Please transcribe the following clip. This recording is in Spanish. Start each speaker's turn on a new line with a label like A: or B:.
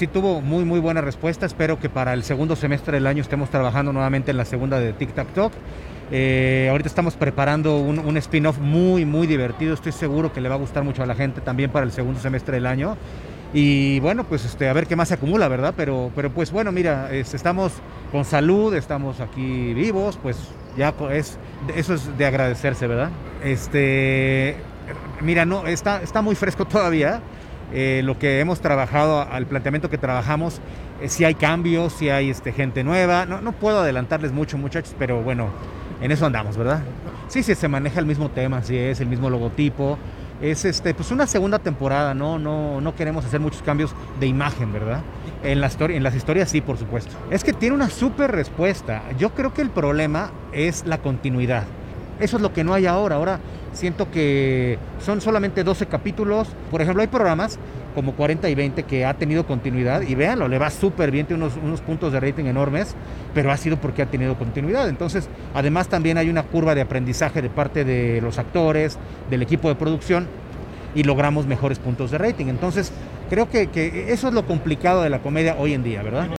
A: sí tuvo muy, muy buena respuesta. Espero que para el segundo semestre del año estemos trabajando nuevamente en la segunda de Tic Tac Toc. Ahorita estamos preparando un spin-off muy, muy divertido. Estoy seguro que le va a gustar mucho a la gente también para el segundo semestre del año. Y bueno, pues a ver qué más se acumula, ¿verdad? Pero pues bueno, mira, estamos con salud, estamos aquí vivos, pues ya eso es de agradecerse, ¿verdad? Mira, no, está muy fresco todavía. Lo que hemos trabajado, al planteamiento que trabajamos, si hay cambios, si hay gente nueva. No puedo adelantarles mucho, muchachos, pero bueno, en eso andamos, ¿verdad? Sí, se maneja el mismo tema, sí, es el mismo logotipo. Es pues una segunda temporada, no queremos hacer muchos cambios de imagen, ¿verdad? En las historias sí, por supuesto. Es que tiene una súper respuesta. Yo creo que el problema es la continuidad. Eso es lo que no hay ahora. Ahora siento que son solamente 12 capítulos. Por ejemplo, hay programas como 40 y 20 que ha tenido continuidad y véanlo, le va súper bien, tiene unos puntos de rating enormes, pero ha sido porque ha tenido continuidad. Entonces, además también hay una curva de aprendizaje de parte de los actores, del equipo de producción, y logramos mejores puntos de rating. Entonces, creo que eso es lo complicado de la comedia hoy en día, ¿verdad?